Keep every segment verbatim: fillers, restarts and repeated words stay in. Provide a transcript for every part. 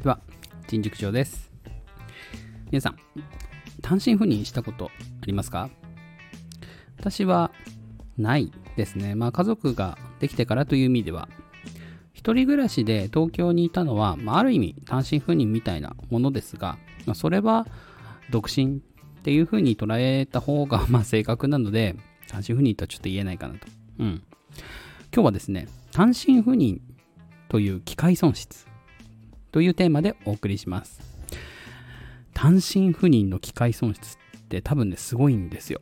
では、陳塾長です。皆さん、単身赴任したことありますか？私はないですね。まあ家族ができてからという意味では、一人暮らしで東京にいたのは、まあ、ある意味単身赴任みたいなものですが、まあ、それは独身っていう風に捉えた方がまあ正確なので、単身赴任とはちょっと言えないかなと。うん。今日はですね、単身赴任という機会損失というテーマでお送りします。単身赴任の機会損失って多分ね、すごいんですよ。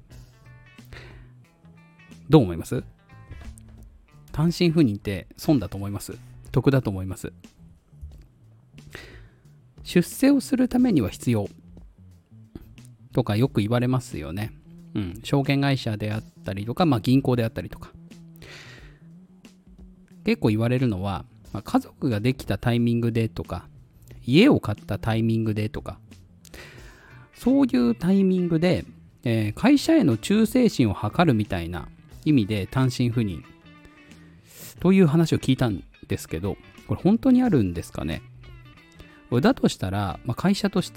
どう思います？単身赴任って損だと思います？得だと思います？出世をするためには必要とかよく言われますよね。うん、証券会社であったりとか、まあ、銀行であったりとか。結構言われるのは、まあ、家族ができたタイミングでとか、家を買ったタイミングでとか、そういうタイミングで、えー、会社への忠誠心を図るみたいな意味で単身赴任という話を聞いたんですけど、これ本当にあるんですかね？だとしたら、まあ、会社として、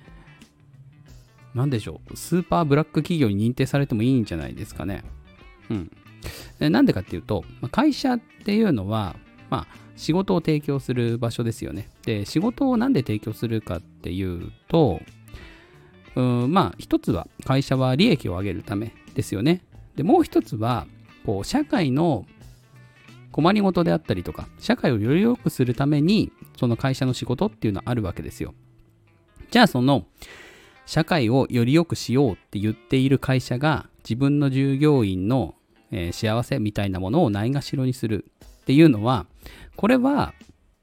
なんでしょう、スーパーブラック企業に認定されてもいいんじゃないですかね。うん。なんでかっていうと、会社っていうのは、まあ、仕事を提供する場所ですよね。で、仕事をなんで提供するかっていうと、うーんまあ、一つは会社は利益を上げるためですよね。で、もう一つは、こう、社会の困りごとであったりとか、社会をより良くするために、その会社の仕事っていうのはあるわけですよ。じゃあ、その、社会をより良くしようって言っている会社が、自分の従業員のえー、幸せみたいなものをないがしろにするっていうのは、これは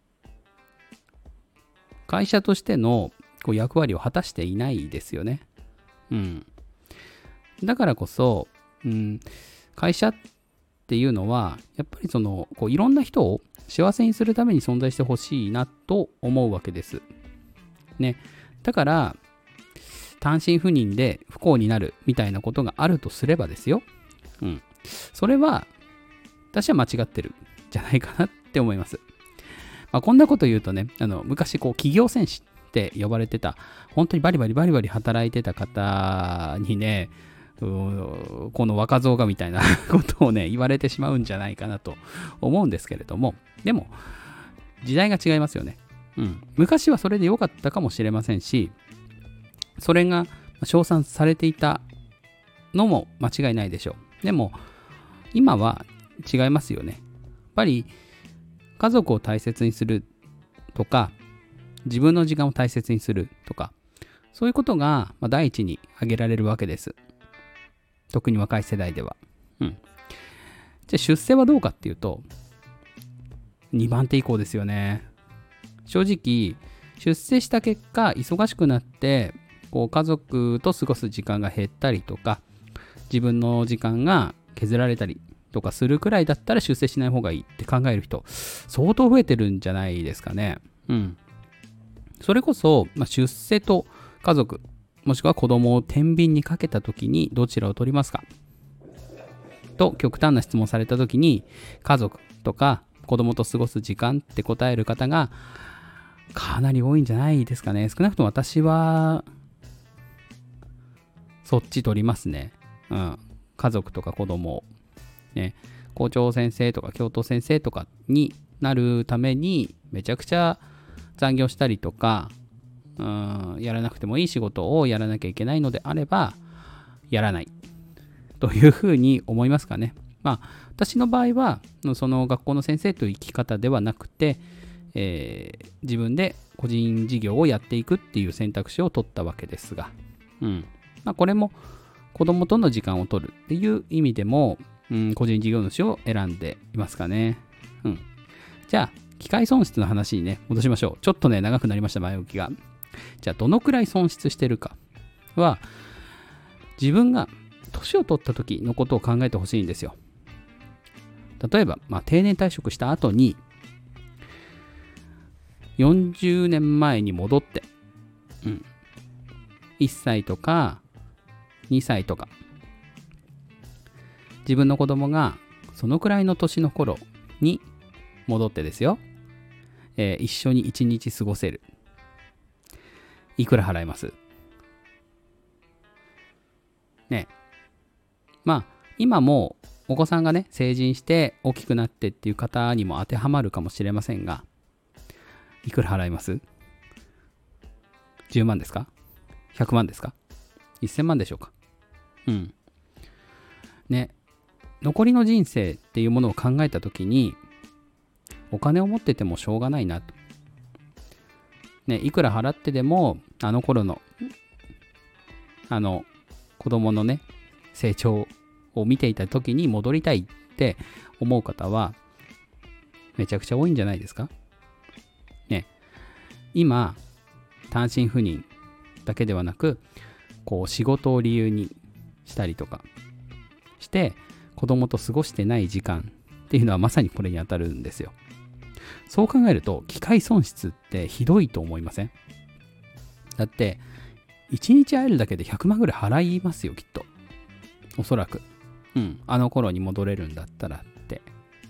会社としてのこう役割を果たしていないですよね。うん。だからこそ、うん、会社っていうのはやっぱりそのこういろんな人を幸せにするために存在してほしいなと思うわけです。ね。だから単身赴任で不幸になるみたいなことがあるとすればですよ。うん。それは私は間違ってるんじゃないかなって思います。まあ、こんなこと言うとね、あの昔こう企業戦士って呼ばれてた、本当にバリバリバリバリ働いてた方にね、この若造がみたいなことをね言われてしまうんじゃないかなと思うんですけれども、でも時代が違いますよね。うん、昔はそれで良かったかもしれませんし、それが称賛されていたのも間違いないでしょう。でも今は違いますよね。やっぱり家族を大切にするとか、自分の時間を大切にするとか、そういうことが第一に挙げられるわけです。特に若い世代では。うん。じゃあ出世はどうかっていうと、にばん手以降ですよね。正直、出世した結果、忙しくなって、こう家族と過ごす時間が減ったりとか、自分の時間が削られたりとかするくらいだったら出世しない方がいいって考える人相当増えてるんじゃないですかね。うん。それこそ、まあ、出世と家族もしくは子供を天秤にかけた時にどちらを取りますかと極端な質問された時に、家族とか子供と過ごす時間って答える方がかなり多いんじゃないですかね。少なくとも私はそっち取りますね。うん。家族とか子供ね、校長先生とか教頭先生とかになるためにめちゃくちゃ残業したりとか、うん、やらなくてもいい仕事をやらなきゃいけないのであればやらないというふうに思いますかね。まあ私の場合はその学校の先生という生き方ではなくて、えー、自分で個人事業をやっていくっていう選択肢を取ったわけですが、うんまあ、これも子供との時間を取るっていう意味でも、うん、個人事業主を選んでいますかね。うん。じゃあ、機会損失の話にね、戻しましょう。ちょっとね、長くなりました、前置きが。じゃあ、どのくらい損失してるかは、自分が年を取った時のことを考えてほしいんですよ。例えば、まあ、定年退職した後に、よんじゅうねんまえに戻って、うん、いっさいとかにさいとか、自分の子供がそのくらいの年の頃に戻ってですよ、 えー一緒に一日過ごせる。いくら払いますね。まあ今もお子さんがね成人して大きくなってっていう方にも当てはまるかもしれませんが、いくら払います？ じゅう 万ですか？ ひゃく 万ですか？ せんまんでしょうか？うんね。残りの人生っていうものを考えたときに、お金を持っててもしょうがないなとね。いくら払ってでもあの頃のあの子供のね成長を見ていた時に戻りたいって思う方はめちゃくちゃ多いんじゃないですかね。今単身赴任だけではなく、こう仕事を理由にしたりとかして子供と過ごしてない時間っていうのはまさにこれに当たるんですよ。そう考えると機会損失ってひどいと思いません？だっていちにち会えるだけでひゃくまんぐらい払いますよ、きっと。おそらく。うん。あの頃に戻れるんだったらって。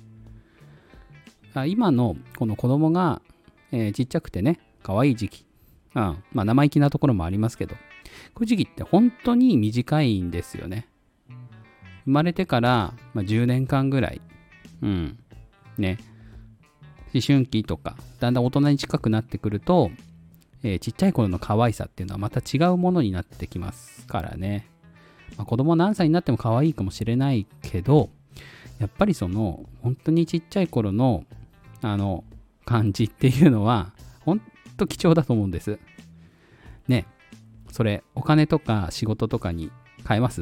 あ今のこの子供が、えーちっちゃくてね、可愛い時期。うん。まあ生意気なところもありますけど、こういう時期って本当に短いんですよね。生まれてから、まあ、じゅうねんかんぐらい。うん。ね。思春期とか、だんだん大人に近くなってくると、えーちっちゃい頃の可愛さっていうのはまた違うものになってきますからね。まあ、子供何歳になっても可愛いかもしれないけど、やっぱりその本当にちっちゃい頃のあの感じっていうのは本当貴重だと思うんですね。それお金とか仕事とかに変えます？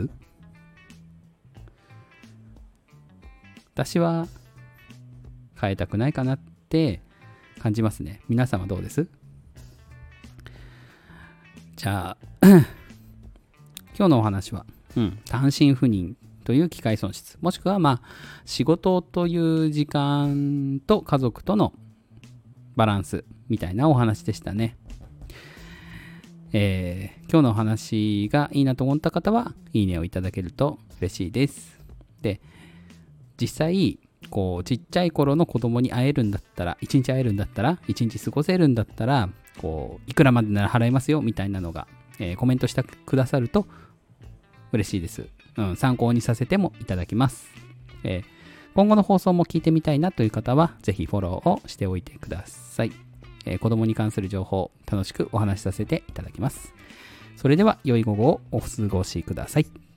私は変えたくないかなって感じますね。皆様どうです？じゃあ今日のお話は、うん、単身赴任という機会損失、もしくはまあ仕事という時間と家族とのバランスみたいなお話でしたね。えー、今日のお話がいいなと思った方はいいねをいただけると嬉しいです。で、実際こうちっちゃい頃の子供に会えるんだったら、一日会えるんだったら、一日過ごせるんだったら、こういくらまでなら払いますよみたいなのが、えーコメントしてくださると嬉しいです。うん、参考にさせてもいただきます。えー今後の放送も聞いてみたいなという方は、ぜひフォローをしておいてください。えー子供に関する情報、楽しくお話しさせていただきます。それでは良い午後をお過ごしください。